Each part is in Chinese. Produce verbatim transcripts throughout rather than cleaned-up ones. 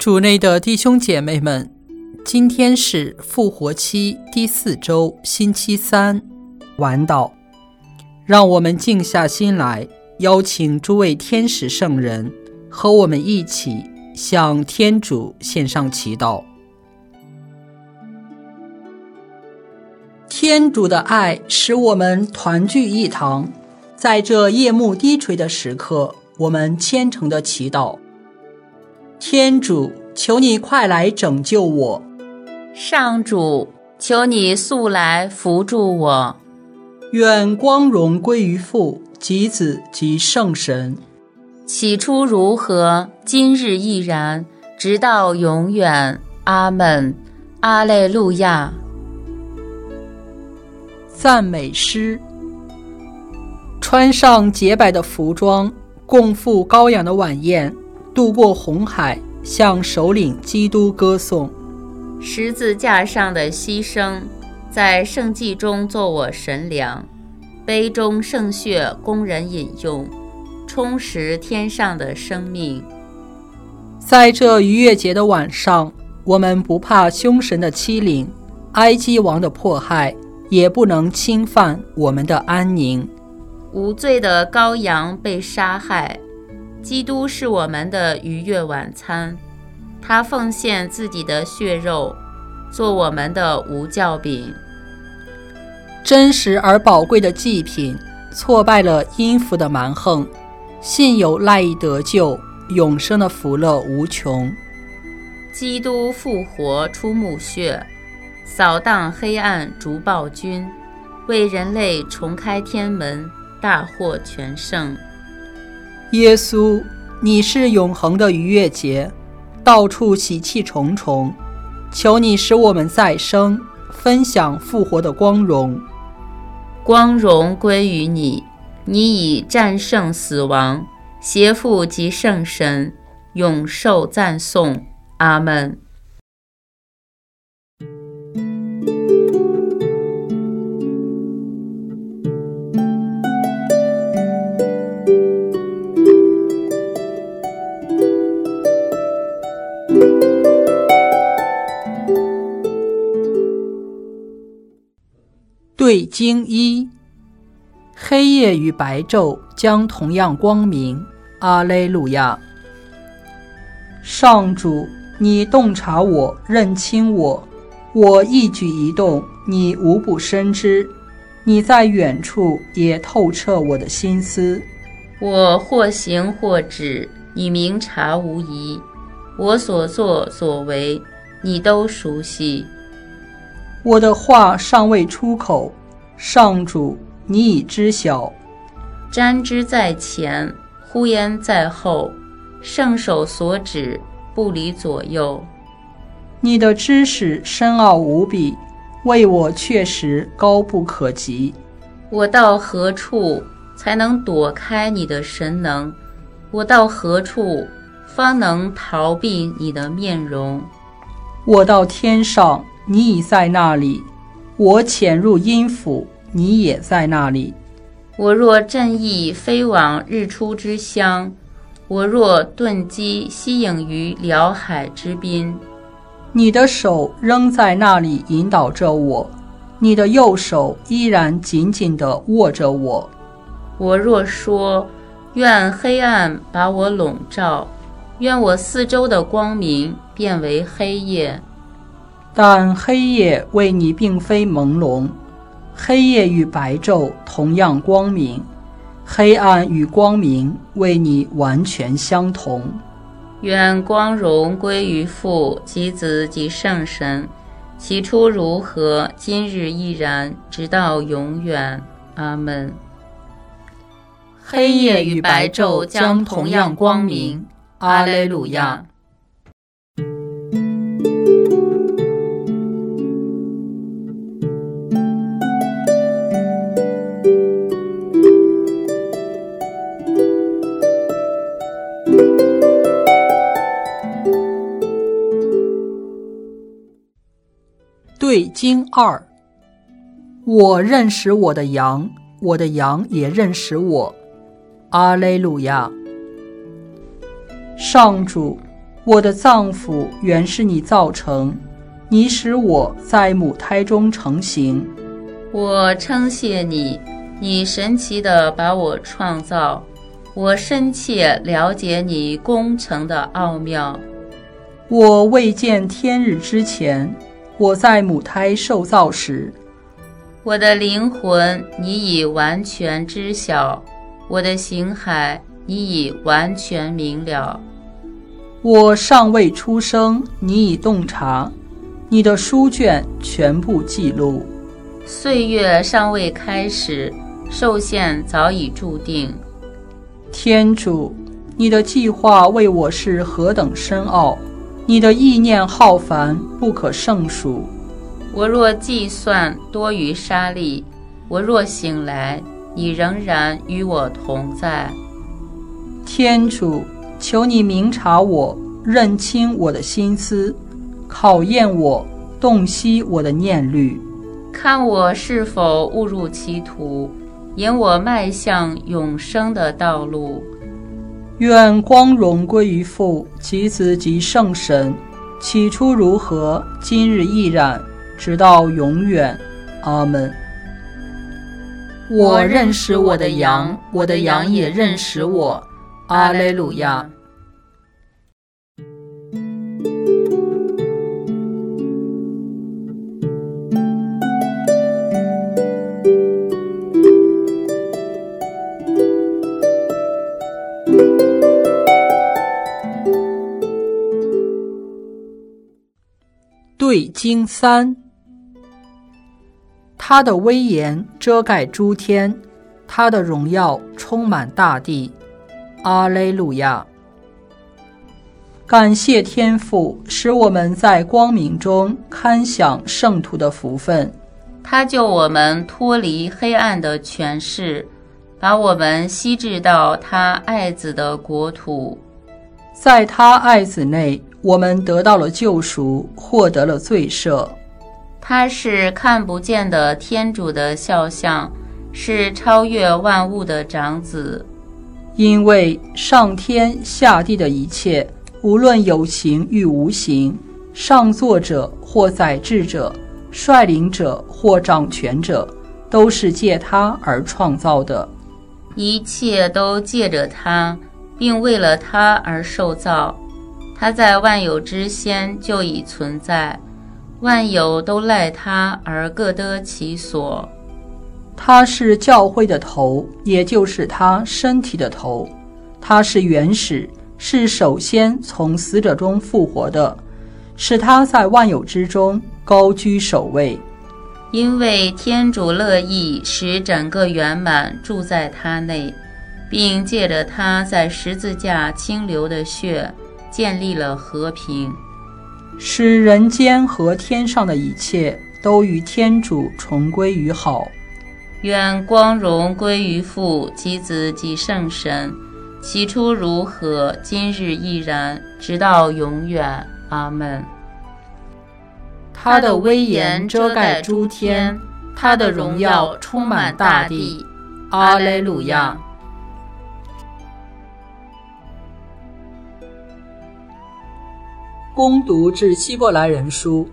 主内的弟兄姐妹们，今天是复活期第四周星期三晚祷，让我们静下心来，邀请诸位天使圣人和我们一起向天主献上祈祷。天主的爱使我们团聚一堂，在这夜幕低垂的时刻，我们虔诚的祈祷。天主，求你快来拯救我。 上主，求你速来扶助我。 愿光荣归于父及子及圣神。 起初如何，今日亦然，直到永远。阿们。阿肋路亚。 赞美诗。穿上洁白的服装，共赴羔羊的晚宴，渡过红海，向首领基督歌颂。 十字架上的牺牲，在圣祭中做我神粮，杯中圣血供人饮用，充实天上的生命。 在这逾越节的晚上，我们不怕凶神的欺凌，埃及王的迫害，也不能侵犯我们的安宁。 无罪的羔羊被杀害，基督是我们的逾越晚餐，他奉献自己的血肉，做我们的无酵饼。 真实而宝贵的祭品，挫败了阴府的蛮横，信有赖以得救，永生的福乐无穷。 基督复活出墓穴，扫荡黑暗逐暴君，为人类重开天门，大获全胜。 耶稣，你是永恒的逾越节，到处喜气重重，求你使我们再生，分享复活的光荣。 光荣归于你，你已战胜死亡，邪父及圣神，永受赞颂。阿们。 对经一，黑夜与白昼将同样光明。阿肋路亚。上主，你洞察我，认清我，我一举一动，你无不深知。你在远处也透彻我的心思。 我或行或止，你明察无疑。我所作所为，你都熟悉。 我的话尚未出口，上主，你已知晓。 瞻之在前，呼延在后，圣手所指，不离左右。 你的知识深奥无比，为我确实高不可及。 我到何处才能躲开你的神能？我到何处方能逃避你的面容？ 我到天上，你已在那里；我潜入阴府，你也在那里。 我若振翼飞往日出之乡，我若遁迹息影于辽海之滨， 你的手仍在那里引导着我，你的右手依然紧紧地握着我。 我若说，愿黑暗把我笼罩，愿我四周的光明变为黑夜， 但黑夜为你并非朦胧，黑夜与白昼同样光明，黑暗与光明为你完全相同。 愿光荣归于父及子及圣神，起初如何，今日亦然，直到永远。阿们。 黑夜与白昼将同样光明。阿肋路亚。对经二，我认识我的羊，我的羊也认识我。阿肋路亚。上主， 我的脏腑原是你造成，你使我在母胎中成形。 我称谢你，你神奇地把我创造，我深切了解你工程的奥妙。 我未见天日之前，我在母胎受造时， 我的灵魂你已完全知晓，我的形骸你已完全明了。 我尚未出生，你已洞察，你的书卷全部记录。 岁月尚未开始，寿限早已注定。 天主，你的计划为我是何等深奥，你的意念浩繁，不可胜数。 我若计算多于沙粒，我若醒来，你仍然与我同在。 天主，求你明察我，认清我的心思，考验我，洞悉我的念虑， 看我是否误入歧途，引我迈向永生的道路。 愿光荣归于父及子及圣神，起初如何，今日亦然，直到永远。阿们。 我认识我的羊，我的羊也认识我。阿肋路亚。 对经三，他的威严遮盖诸天，他的荣耀充满大地。阿肋路亚。感谢天父，使我们在光明中堪享圣徒的福分。 他救我们脱离黑暗的权势，把我们吸至到他爱子的国土。 在他爱子内，我们得到了救赎，获得了罪赦。 他是看不见的天主的肖像，是超越万物的长子。 因为上天下地的一切，无论有形与无形，上作者或宰制者，率领者或掌权者，都是借他而创造的。 一切都借着他，并为了他而受造。他在万有之先就已存在，万有都赖他而各得其所。 他是教会的头，也就是他身体的头。他是原始，是首先从死者中复活的，使他在万有之中高居首位。 因为天主乐意使整个圆满住在他内，并借着他在十字架倾流的血建立了和平， 使人间和天上的一切都与天主重归于好。 愿光荣归于父及子及圣神，起初如何，今日亦然，直到永远。阿们。 他的威严遮盖诸天，他的荣耀充满大地。阿肋路亚。恭读致希伯来人书。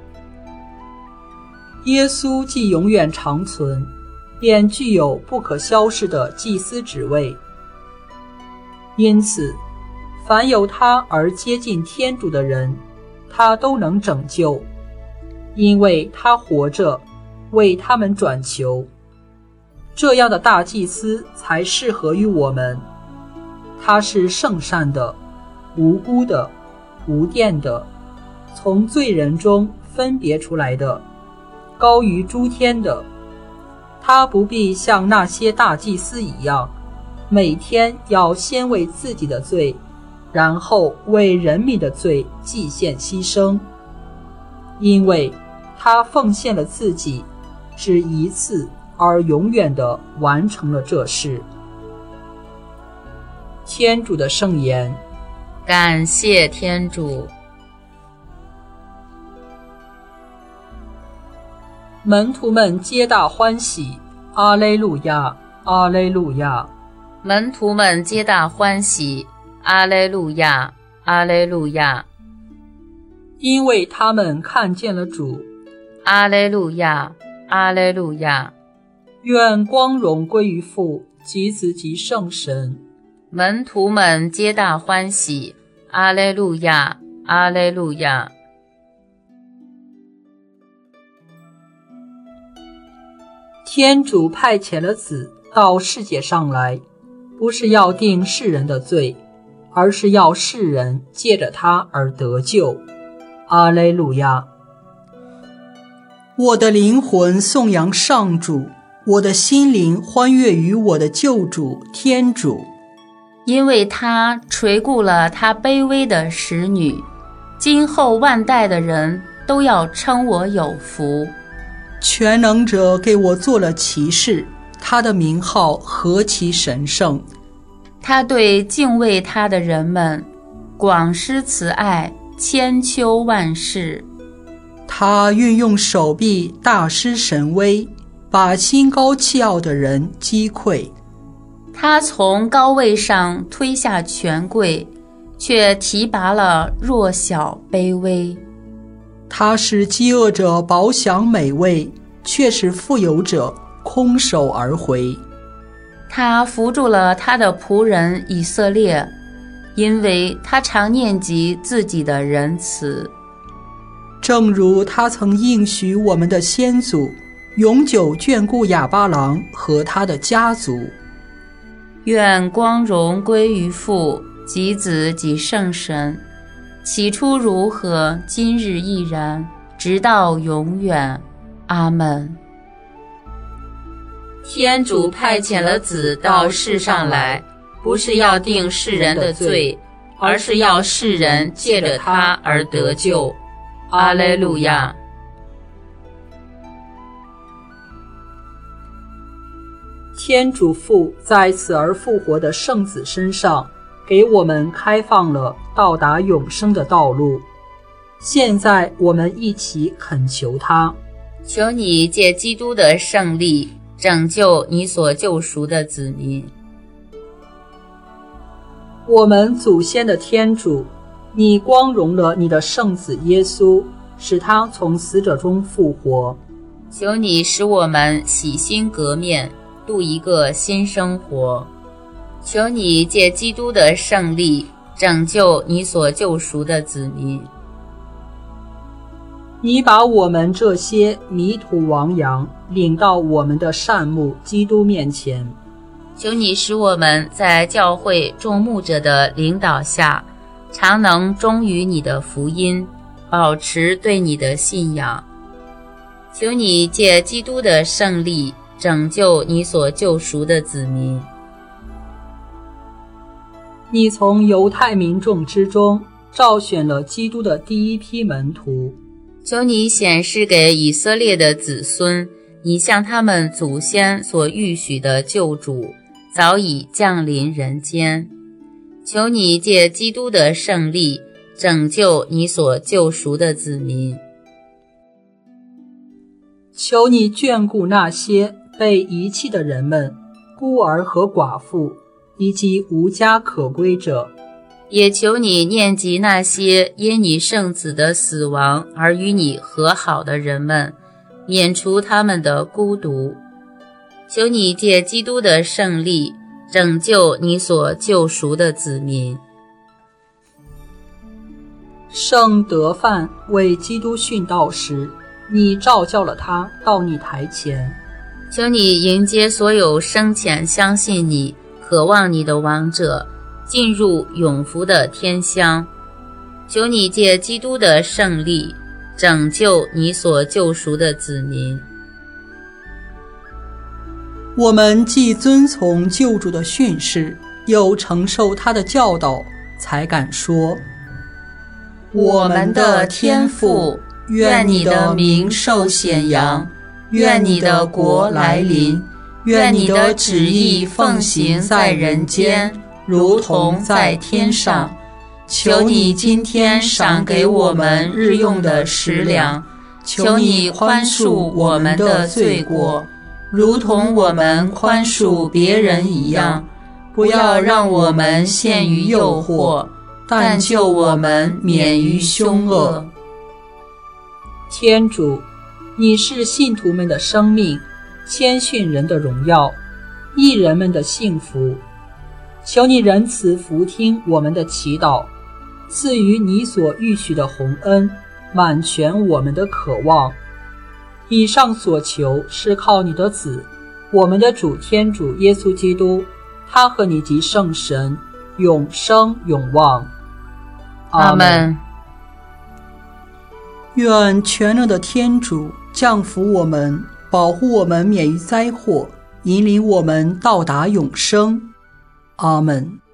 耶稣既永远长存，便具有不可消逝的祭司职位。因此，凡有他而接近天主的人，他都能拯救，因为他活着，为他们转求。这样的大祭司才适合于我们。他是圣善的，无辜的，无玷的，从罪人中分别出来的，高于诸天的。他不必像那些大祭司一样，每天要先为自己的罪，然后为人民的罪祭献牺牲，因为他奉献了自己，只一次而永远地完成了这事。天主的圣言。 感谢天主。 门徒们皆大欢喜。阿肋路亚，阿肋路亚。 门徒们皆大欢喜。阿肋路亚。 阿肋路亚， 因为他们看见了主。 阿肋路亚，阿肋路亚。 愿光荣归于父及子及圣神。 门徒们皆大欢喜。阿肋路亚，阿肋路亚。 天主派遣了子到世界上来，不是要定世人的罪，而是要世人借着他而得救。阿肋路亚。我的灵魂颂扬上主，我的心灵欢悦于我的救主天主， 因为他垂顾了他卑微的使女，今后万代的人都要称我有福。 全能者给我做了骑士，他的名号何其神圣。 他对敬畏他的人们广施慈爱，千秋万世。 他运用手臂大施神威，把心高气傲的人击溃。 他从高位上推下权贵，却提拔了弱小卑微。 他使饥饿者饱享美味，却使富有者空手而回。 他扶助了他的仆人以色列，因为他常念及自己的仁慈。 正如他曾应许我们的先祖，永久眷顾亚巴郎和他的家族。 愿光荣归于父及子及圣神，起初如何，今日亦然，直到永远。阿们。天主派遣了子到世上来，不是要定世人的罪，而是要世人借着他而得救。阿肋路亚。 天主父在死而复活的圣子身上，给我们开放了到达永生的道路。现在我们一起恳求他， 求你借基督的胜利，拯救你所救赎的子民。 我们祖先的天主，你光荣了你的圣子耶稣，使他从死者中复活。 求你使我们洗心革面，度一个新生活。求你借基督的胜利，拯救你所救赎的子民。 你把我们这些迷途亡羊领到我们的善牧基督面前。 求你使我们在教会众牧者的领导下，常能忠于你的福音，保持对你的信仰。求你借基督的胜利，拯救你所救赎的子民。 你从犹太民众之中召选了基督的第一批门徒。 求你显示给以色列的子孙，你向他们祖先所预许的救主早已降临人间。求你借基督的胜利，拯救你所救赎的子民。 求你眷顾那些被遗弃的人们，孤儿和寡妇，以及无家可归者。 也求你念及那些因你圣子的死亡而与你和好的人们，免除他们的孤独。求你借基督的胜利，拯救你所救赎的子民。 圣德范为基督殉道时，你召叫了他到你台前。 求你迎接所有生前相信你、渴望你的亡者，进入永福的天乡。求你借基督的胜利，拯救你所救赎的子民。 我们既遵从救主的训示，又承受他的教导，才敢说： 我们的天父，愿你的名受显扬，愿你的国来临，愿你的旨意奉行在人间，如同在天上。求你今天赏给我们日用的食粮，求你宽恕我们的罪过，如同我们宽恕别人一样，不要让我们陷于诱惑， 但救我们免于凶恶。 天主，你是信徒们的生命，谦逊人的荣耀，义人们的幸福。求你仁慈俯听我们的祈祷，赐予你所预许的洪恩，满全我们的渴望。以上所求是靠你的子，我们的主天主耶稣基督，他和你及圣神永生永望。 阿们。 愿全能的天主降福我们，保护我们免于灾祸，引领我们到达永生。阿们。